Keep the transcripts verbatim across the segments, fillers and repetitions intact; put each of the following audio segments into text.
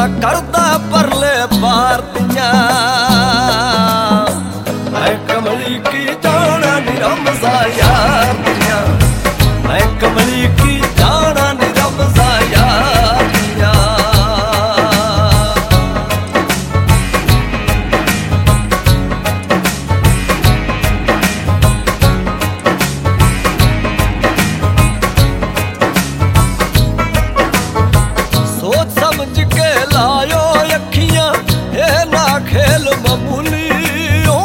करदा परले पार दियां। मैं कमली की जाना नी रमज़ा यार दियां, मैं कमली की जाना नी रमज़ा यार दियां। सोच समझ के लायो अखियां, ये ना खेल मामूली हो।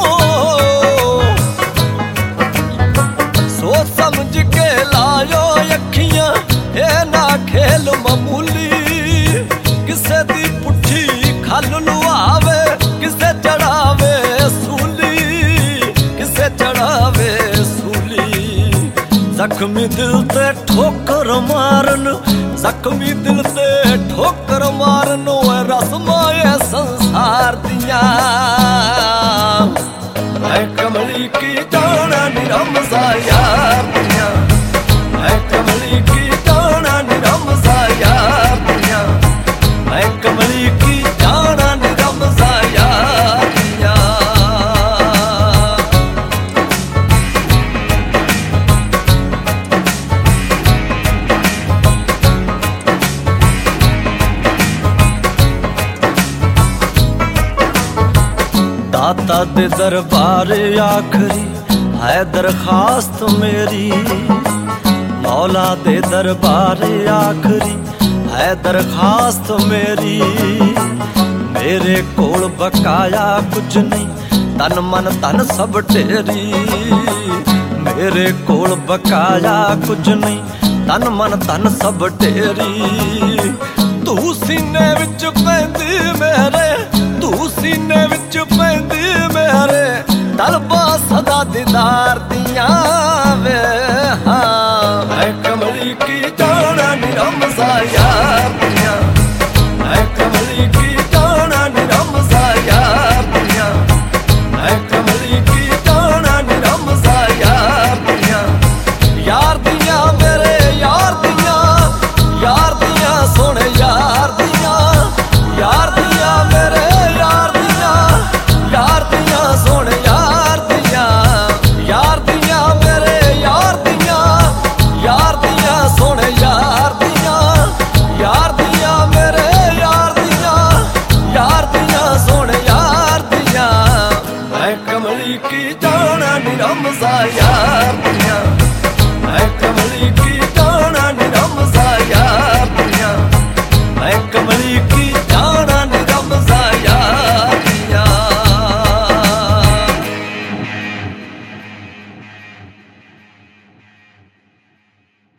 सोच समझ के लायो अखियां, ये ना खेल मामूली। किसे दी पुट्ठी खल लुआवे, किसे चढ़ावे सूली, किसे चढ़ावे सूली। जख्मी दिल ते ठोकर मारन, जख्मी दिल ते ठोकर मारन रस्माए संसार दियां। मैं कमली की जाना नी रमज़ा यार दियां, मैं कमली की जाना नी रमज़ा यार दियां, मैं कमली की जाना नी रमज़ा यार दियां। दाता दे दरबार आखरी है दरखास्त मेरी, मौला दे दरबार आखरी है दरखास्त मेरी। मेरे कोल बकाया कुछ नहीं, तन मन धन सब ढेरी। मेरे कोल बकाया कुछ नहीं, तन मन धन सब ढेरी। तू सीने विच पैंदी मेरे, तू सीने विच पैंदी मेरे, तलबा सदा दीदार दियां वे। हाँ मैं कमली की जाना नी रमज़ा।